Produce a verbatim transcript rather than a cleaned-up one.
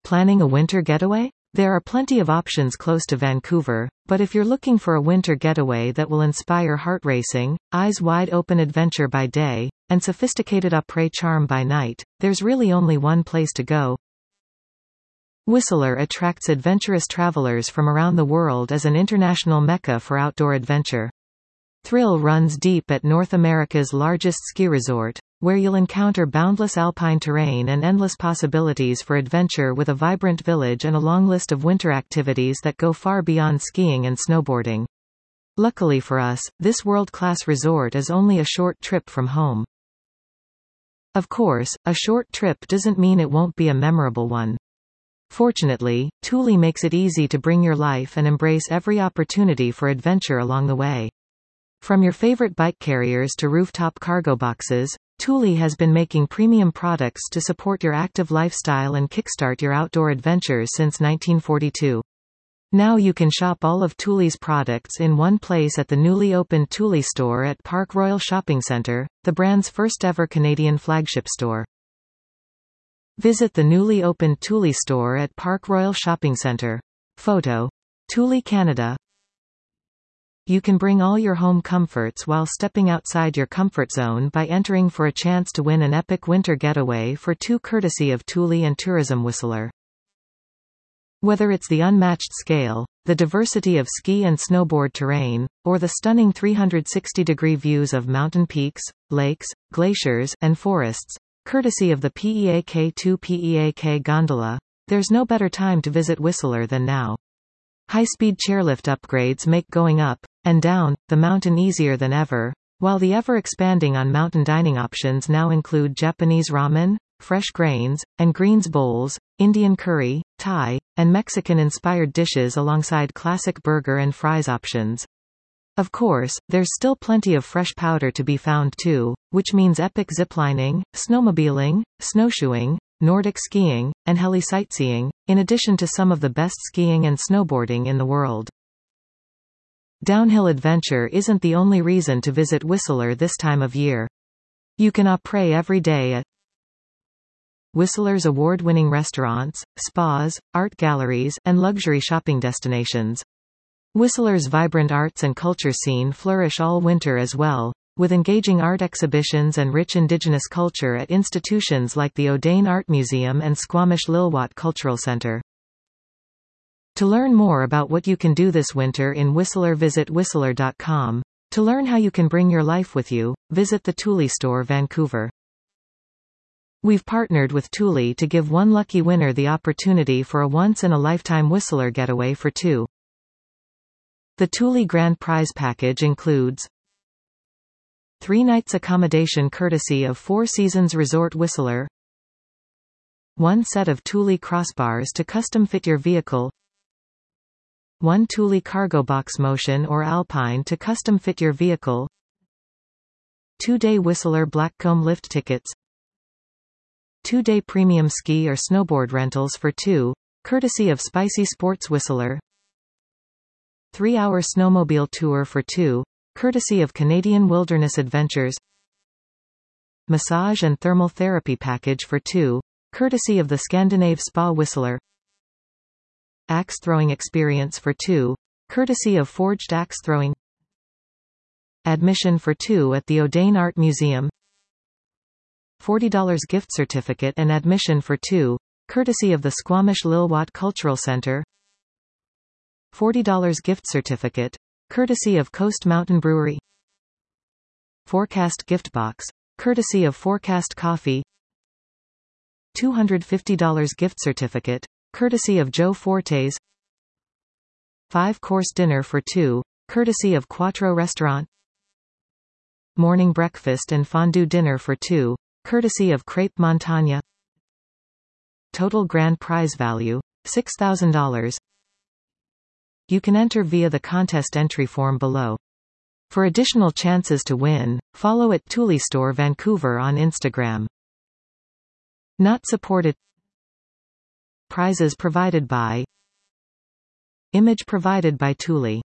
Planning a winter getaway? There are plenty of options close to Vancouver, but if you're looking for a winter getaway that will inspire heart racing, eyes wide open adventure by day, and sophisticated après charm by night, there's really only one place to go. Whistler attracts adventurous travelers from around the world as an international mecca for outdoor adventure. Thrill runs deep at North America's largest ski resort, where you'll encounter boundless alpine terrain and endless possibilities for adventure with a vibrant village and a long list of winter activities that go far beyond skiing and snowboarding. Luckily for us, this world-class resort is only a short trip from home. Of course, a short trip doesn't mean it won't be a memorable one. Fortunately, Thule makes it easy to bring your life and embrace every opportunity for adventure along the way. From your favorite bike carriers to rooftop cargo boxes, Thule has been making premium products to support your active lifestyle and kickstart your outdoor adventures since nineteen forty-two. Now you can shop all of Thule's products in one place at the newly opened Thule store at Park Royal Shopping Centre, the brand's first-ever Canadian flagship store. Visit the newly opened Thule store at Park Royal Shopping Centre. Photo. Thule Canada. You can bring all your home comforts while stepping outside your comfort zone by entering for a chance to win an epic winter getaway for two courtesy of Thule and Tourism Whistler. Whether it's the unmatched scale, the diversity of ski and snowboard terrain, or the stunning three hundred sixty degree views of mountain peaks, lakes, glaciers, and forests, courtesy of the P E A K two P E A K gondola, there's no better time to visit Whistler than now. High-speed chairlift upgrades make going up and down the mountain easier than ever, while the ever-expanding on-mountain dining options now include Japanese ramen, fresh grains, and greens bowls, Indian curry, Thai, and Mexican-inspired dishes alongside classic burger and fries options. Of course, there's still plenty of fresh powder to be found too, which means epic ziplining, snowmobiling, snowshoeing, Nordic skiing, and heli sightseeing, in addition to some of the best skiing and snowboarding in the world. Downhill adventure isn't the only reason to visit Whistler this time of year. You can après every day at Whistler's award-winning restaurants, spas, art galleries, and luxury shopping destinations. Whistler's vibrant arts and culture scene flourish all winter as well, with engaging art exhibitions and rich indigenous culture at institutions like the O'Dane Art Museum and Squamish-Lilwat Cultural Center. To learn more about what you can do this winter in Whistler, visit whistler dot com. To learn how you can bring your life with you, visit the Thule store, Vancouver. We've partnered with Thule to give one lucky winner the opportunity for a once-in-a-lifetime Whistler getaway for two. The Thule Grand Prize package includes three nights accommodation courtesy of Four Seasons Resort Whistler, one set of Thule crossbars to custom-fit your vehicle, one Thule cargo box Motion or Alpine to custom-fit your vehicle, two-day Whistler Blackcomb lift tickets, two-day premium ski or snowboard rentals for two, courtesy of Spicy Sports Whistler, three-hour snowmobile tour for two, courtesy of Canadian Wilderness Adventures, massage and thermal therapy package for two, courtesy of the Scandinave Spa Whistler, axe throwing experience for two, courtesy of Forged Axe Throwing, admission for two at the O'Dane Art Museum, forty dollars gift certificate and admission for two, courtesy of the Squamish-Lilwat Cultural Center, forty dollars gift certificate, courtesy of Coast Mountain Brewery, Forecast gift box, courtesy of Forecast Coffee, two hundred fifty dollars gift certificate, courtesy of Joe Fortes, five-course dinner for two, courtesy of Quattro Restaurant, morning breakfast and fondue dinner for two, courtesy of Crepe Montagne. Total grand prize value, six thousand dollars. You can enter via the contest entry form below. For additional chances to win, follow at Thule Store Vancouver on Instagram. Not supported. Prizes provided by. Image provided by Thule.